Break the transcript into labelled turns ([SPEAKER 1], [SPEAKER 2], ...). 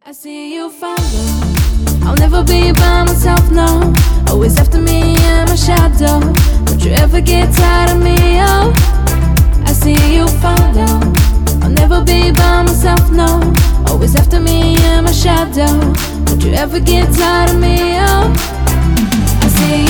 [SPEAKER 1] I see you follow. I'll never be by myself, no. Always after me and my shadow. Don't you ever get tired of me, oh. I see you follow. I'll never be by myself, no. Always after me and my shadow. Don't you ever get tired of me, oh. I see